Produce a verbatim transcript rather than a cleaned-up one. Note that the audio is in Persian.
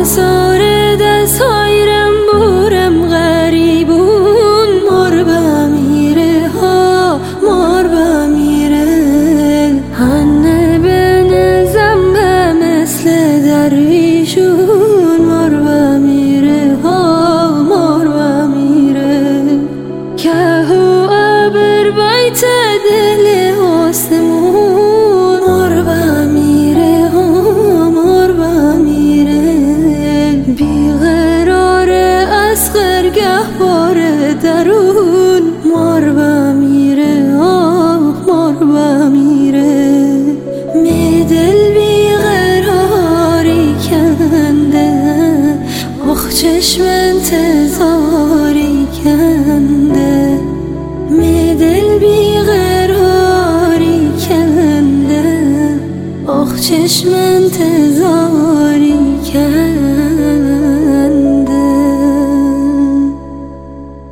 آثار دست‌های رنبورم غریبون مار بمیره ها مار بمیره هنه بنزم به مثل درویشون مار بمیره ها مار بمیره که هو ابر بیت دل آسمون مار بمیره ها مار بمیره بیقرار از خرگه بار درون مار بمیره آه مار بمیره می دل بیقراری کنده آخ چشم انتظاری کنده می دل بیقراری کنده آخ چشم انتظاری